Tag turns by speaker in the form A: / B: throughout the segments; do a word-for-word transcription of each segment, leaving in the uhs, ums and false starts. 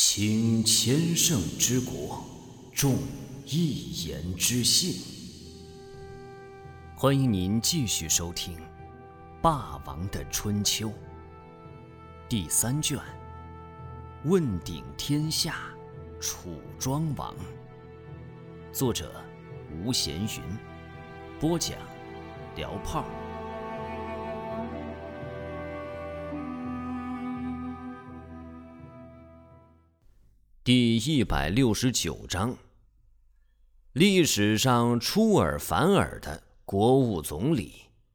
A: 倾千乘之国，重一言之信。欢迎您继续收听《霸王的春秋》第三卷，问鼎天下，楚庄王。作者吴闲云，播讲辽炮。第一百六十九章，历史上出尔反尔的国务总理。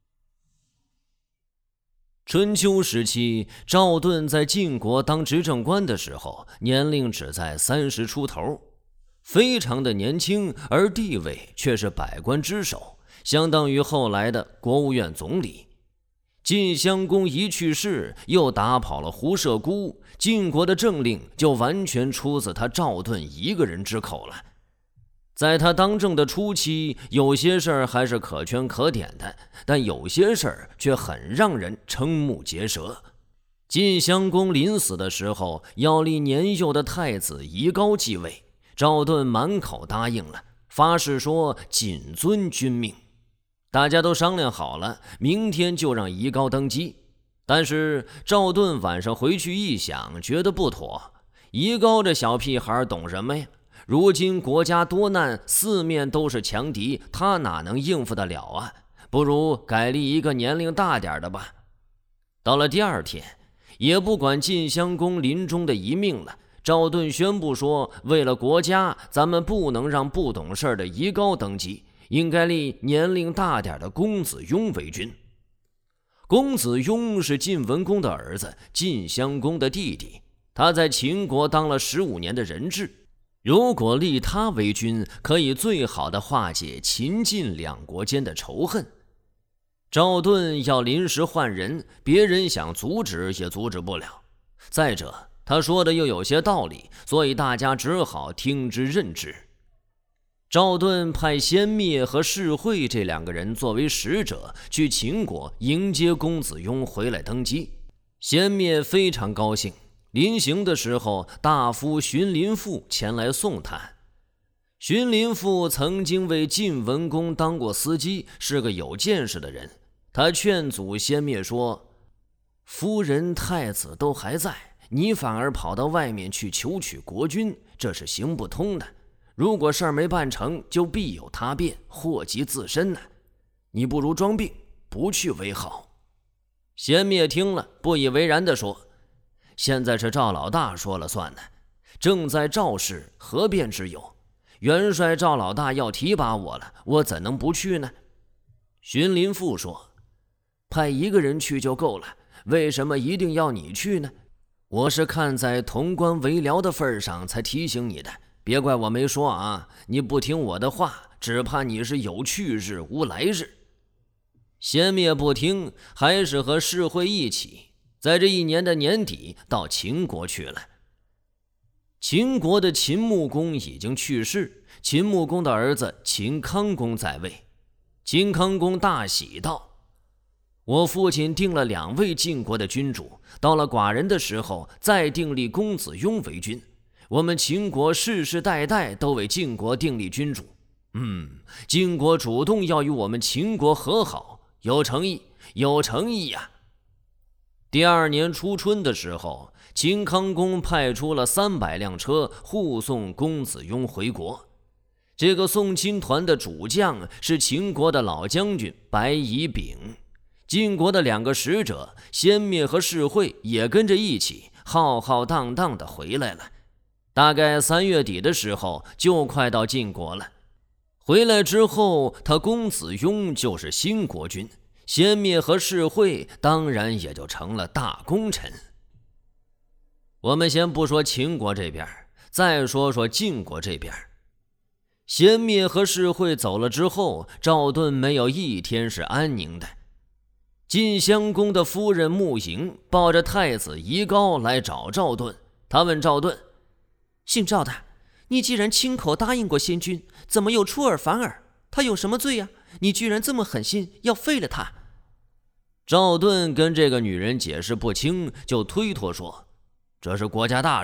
A: 春秋时期，赵盾在晋国当执政官的时候，年龄只在三十出头，非常的年轻，而地位却是百官之首，相当于后来的国务院总理。晋襄公一去世，又打跑了胡射孤，晋国的政令就完全出自他赵盾一个人之口了。在他当政的初期，有些事儿还是可圈可点的，但有些事儿却很让人瞠目结舌。晋襄公临死的时候，要立年幼的太子夷高继位，赵盾满口答应了，发誓说谨遵君命。大家都商量好了，明天就让夷高登基。但是赵盾晚上回去一想，觉得不妥。夷高这小屁孩懂什么呀？如今国家多难，四面都是强敌，他哪能应付得了啊？不如改立一个年龄大点的吧。到了第二天，也不管晋襄公临终的遗命了，赵盾宣布说，为了国家，咱们不能让不懂事的夷高登基，应该立年龄大点的公子雍为君。公子雍是晋文公的儿子，晋襄公的弟弟，他在秦国当了十五年的人质。如果立他为君，可以最好的化解秦晋两国间的仇恨。赵盾要临时换人，别人想阻止也阻止不了。再者，他说的又有些道理，所以大家只好听之任之。赵盾派先灭和士会这两个人作为使者去秦国迎接公子雍回来登基。先灭非常高兴，临行的时候，大夫荀林父前来送他。荀林父曾经为晋文公当过司机，是个有见识的人。他劝阻先灭说，夫人太子都还在，你反而跑到外面去求取国君，这是行不通的。如果事儿没办成，就必有他变，祸及自身呢。你不如装病，不去为好。先灭听了，不以为然地说，现在是赵老大说了算呢，正在赵氏，何变之有？元帅赵老大要提拔我了，我怎能不去呢？荀林父说，派一个人去就够了，为什么一定要你去呢？我是看在同官为僚的份上才提醒你的，别怪我没说啊！你不听我的话，只怕你是有去日无来日。先灭不听，还是和士会一起，在这一年的年底到秦国去了。秦国的秦穆公已经去世，秦穆公的儿子秦康公在位。秦康公大喜道，我父亲定了两位晋国的君主，到了寡人的时候，再订立公子雍为君。我们秦国世世代代都为晋国订立君主，嗯，晋国主动要与我们秦国和好，有诚意，有诚意呀、啊。第二年初春的时候，秦康公派出了三百辆车护送公子雍回国。这个送亲团的主将是秦国的老将军白乙丙，晋国的两个使者先灭和士会也跟着一起浩浩荡荡地回来了。大概三月底的时候，就快到晋国了。回来之后，他公子雍就是新国君，先灭和士会当然也就成了大功臣。我们先不说秦国这边，再说说晋国这边。先灭和士会走了之后，赵盾没有一天是安宁的。晋襄公的夫人穆莹抱着太子夷高来找赵盾，他问赵盾，
B: 姓赵的，你既然亲口答应过先君，怎么又出尔反尔？他有什么罪呀、啊？你居然这么狠心，要废了他。
A: 赵盾跟这个女人解释不清，就推脱说，这是国家大事，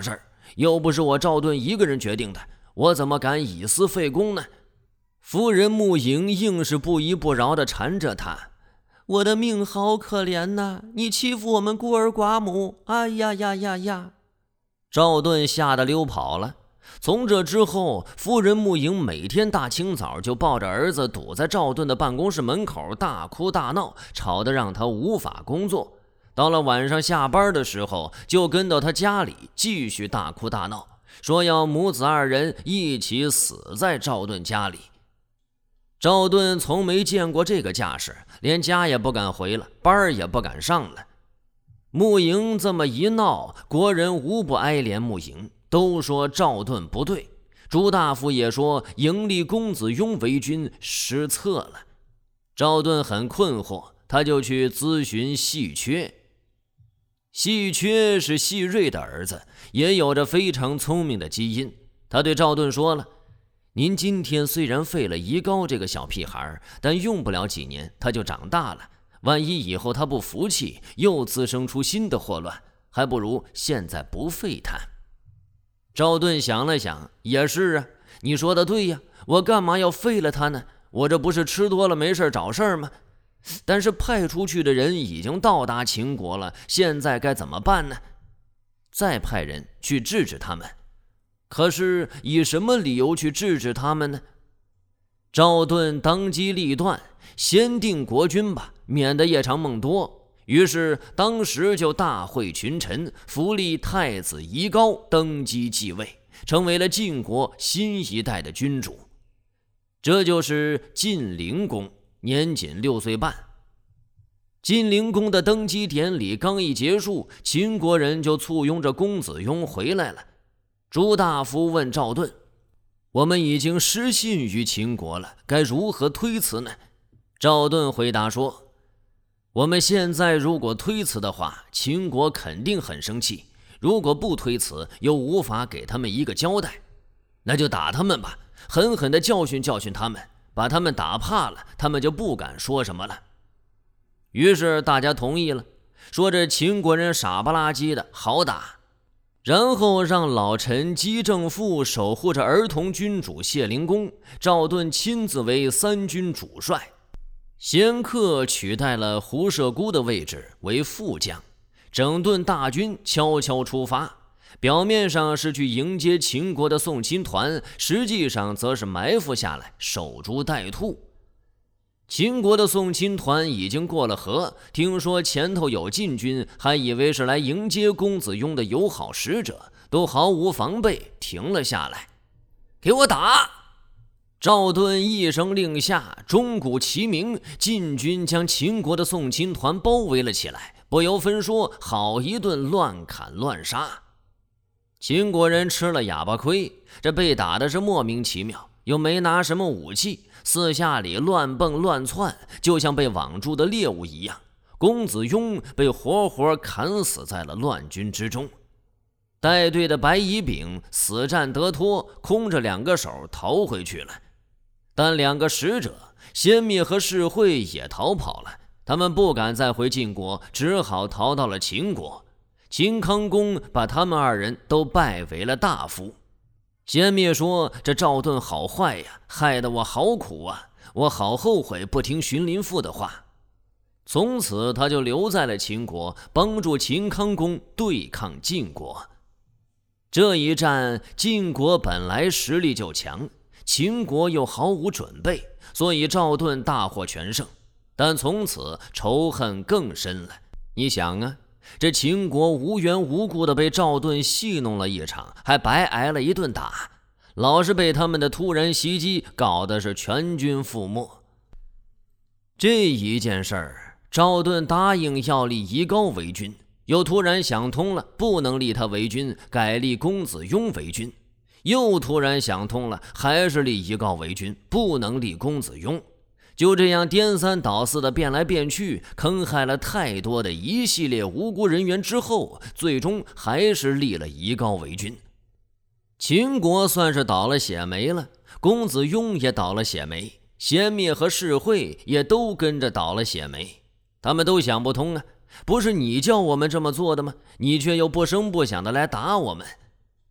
A: 又不是我赵盾一个人决定的，我怎么敢以私废公呢？夫人穆莹硬是不依不饶地缠着他。
B: 我的命好可怜呐！你欺负我们孤儿寡母，哎呀呀呀呀！
A: 赵盾吓得溜跑了。从这之后，夫人穆莹每天大清早就抱着儿子堵在赵盾的办公室门口大哭大闹，吵得让他无法工作。到了晚上下班的时候，就跟到他家里继续大哭大闹，说要母子二人一起死在赵盾家里。赵盾从没见过这个架势，连家也不敢回了，班也不敢上了。穆莹这么一闹，国人无不哀怜穆莹，都说赵盾不对。朱大夫也说迎立公子雍为君失策了。赵盾很困惑，他就去咨询细缺。细缺是细瑞的儿子，也有着非常聪明的基因。他对赵盾说了，您今天虽然废了夷高这个小屁孩，但用不了几年他就长大了，万一以后他不服气，又滋生出新的祸乱，还不如现在不废他。赵盾想了想，也是啊，你说的对呀，我干嘛要废了他呢？我这不是吃多了没事找事儿吗？但是派出去的人已经到达秦国了，现在该怎么办呢？再派人去制止他们。可是以什么理由去制止他们呢？赵盾当机立断，先定国君吧，免得夜长梦多。于是当时就大会群臣，扶立太子夷高登基继位，成为了晋国新一代的君主。这就是晋灵公，年仅六岁半。晋灵公的登基典礼刚一结束，秦国人就簇拥着公子雍回来了。朱大夫问赵盾，我们已经失信于秦国了，该如何推辞呢？赵盾回答说，我们现在如果推辞的话，秦国肯定很生气，如果不推辞，又无法给他们一个交代，那就打他们吧，狠狠地教训教训他们，把他们打怕了，他们就不敢说什么了。于是大家同意了，说这秦国人傻不拉几的，好打。然后让老臣姬正父守护着儿童君主谢灵公，赵盾亲自为三军主帅，仙客取代了胡射孤的位置为副将，整顿大军悄悄出发。表面上是去迎接秦国的送亲团，实际上则是埋伏下来守株待兔。秦国的送亲团已经过了河，听说前头有晋军，还以为是来迎接公子雍的友好使者，都毫无防备停了下来。给我打！赵盾一声令下，钟鼓齐鸣，晋军将秦国的送亲团包围了起来，不由分说，好一顿乱砍乱杀。秦国人吃了哑巴亏，这被打的是莫名其妙，又没拿什么武器，四下里乱蹦乱窜，就像被网住的猎物一样。公子雍被活活砍死在了乱军之中。带队的白乙丙死战得脱，空着两个手逃回去了。但两个使者先灭和士会也逃跑了，他们不敢再回晋国，只好逃到了秦国。秦康公把他们二人都拜为了大夫。先灭说，这赵盾好坏呀，害得我好苦啊，我好后悔不听荀林父的话。从此他就留在了秦国，帮助秦康公对抗晋国。这一战，晋国本来实力就强，秦国又毫无准备，所以赵盾大获全胜。但从此仇恨更深了。你想啊，这秦国无缘无故的被赵盾戏弄了一场，还白挨了一顿打，老是被他们的突然袭击搞得是全军覆没。这一件事儿，赵盾答应要立夷高为君，又突然想通了，不能立他为君，改立公子雍为君，又突然想通了，还是立夷高为君，不能立公子雍。就这样颠三倒四的变来变去，坑害了太多的一系列无辜人员之后，最终还是立了夷高为君。秦国算是倒了血霉了，公子雍也倒了血霉，先灭和士会也都跟着倒了血霉。他们都想不通啊，不是你叫我们这么做的吗？你却又不声不响的来打我们。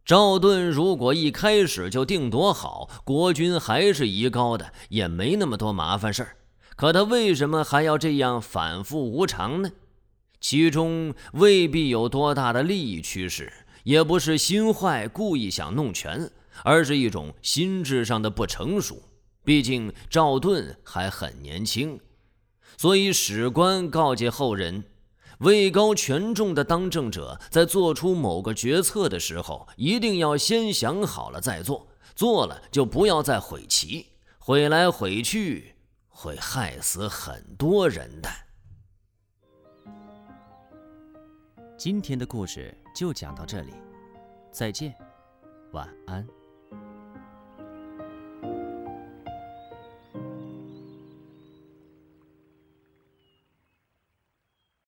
A: 赵盾如果一开始就定夺好，国君还是夷高的，也没那么多麻烦事儿。可他为什么还要这样反复无常呢？其中未必有多大的利益驱使，也不是心坏故意想弄权，而是一种心智上的不成熟。毕竟赵盾还很年轻，所以史官告诫后人，位高权重的当政者在做出某个决策的时候，一定要先想好了再做，做了就不要再悔其，悔来悔去会害死很多人的。
B: 今天的故事就讲到这里，再见，晚安。